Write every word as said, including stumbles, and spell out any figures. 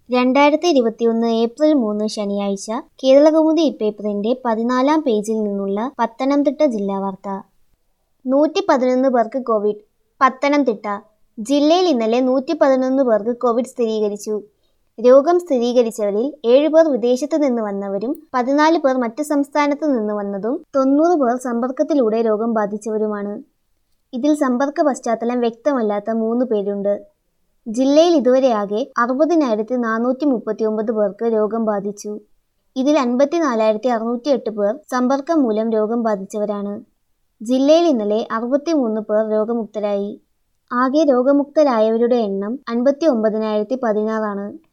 രണ്ടായിരത്തി ഇരുപത്തിയൊന്ന് ഏപ്രിൽ മൂന്ന് ശനിയാഴ്ച കേരളകൗമുദി ഇപ്പേപ്പറിന്റെ പതിനാലാം പേജിൽ നിന്നുള്ള പത്തനംതിട്ട ജില്ലാ വാർത്ത. നൂറ്റി പതിനൊന്ന് പേർക്ക് കോവിഡ്. പത്തനംതിട്ട ജില്ലയിൽ ഇന്നലെ നൂറ്റി പതിനൊന്ന് പേർക്ക് കോവിഡ് സ്ഥിരീകരിച്ചു. രോഗം സ്ഥിരീകരിച്ചവരിൽ ഏഴുപേർ വിദേശത്തു നിന്ന് വന്നവരും പതിനാല് പേർ മറ്റ് സംസ്ഥാനത്തു നിന്ന് വന്നതും തൊണ്ണൂറ് പേർ സമ്പർക്കത്തിലൂടെ രോഗം ബാധിച്ചവരുമാണ്. ഇതിൽ സമ്പർക്ക പശ്ചാത്തലം വ്യക്തമല്ലാത്ത മൂന്ന് പേരുണ്ട്. ജില്ലയിൽ ഇതുവരെയാകെ അറുപതിനായിരത്തി നാനൂറ്റി മുപ്പത്തി ഒമ്പത് പേർക്ക് രോഗം ബാധിച്ചു. ഇതിൽ അൻപത്തി നാലായിരത്തി അറുന്നൂറ്റി എട്ട് പേർ സമ്പർക്കം മൂലം രോഗം ബാധിച്ചവരാണ്. ജില്ലയിൽ ഇന്നലെ അറുപത്തി മൂന്ന് പേർ രോഗമുക്തരായി. ആകെ രോഗമുക്തരായവരുടെ എണ്ണം അൻപത്തി ഒമ്പതിനായിരത്തി പതിനാറാണ്.